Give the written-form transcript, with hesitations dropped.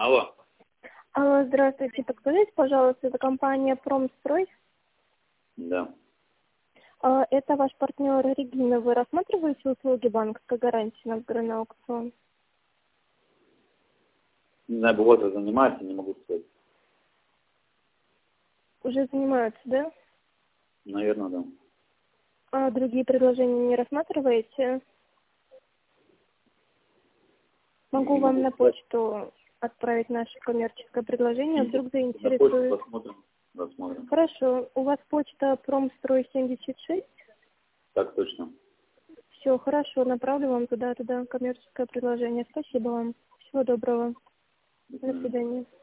Алло. Алло, здравствуйте. Подскажите, пожалуйста, это компания «Промстрой». Да. Это ваш партнер Регина. Вы рассматриваете услуги банковской гарантии на выбранный аукцион? Не знаю, бывает, занимается, не могу сказать. Уже занимаются, да? Наверное, да. А другие предложения не рассматриваете? Могу Не вам могу на сказать. почту отправить наше коммерческое предложение, вдруг На почту заинтересует. посмотрим. Рассмотрим. Хорошо. У вас почта «Промстрой76». Так точно. Все, хорошо. Направлю вам туда коммерческое предложение. Спасибо вам. Всего доброго. До До свидания. свидания.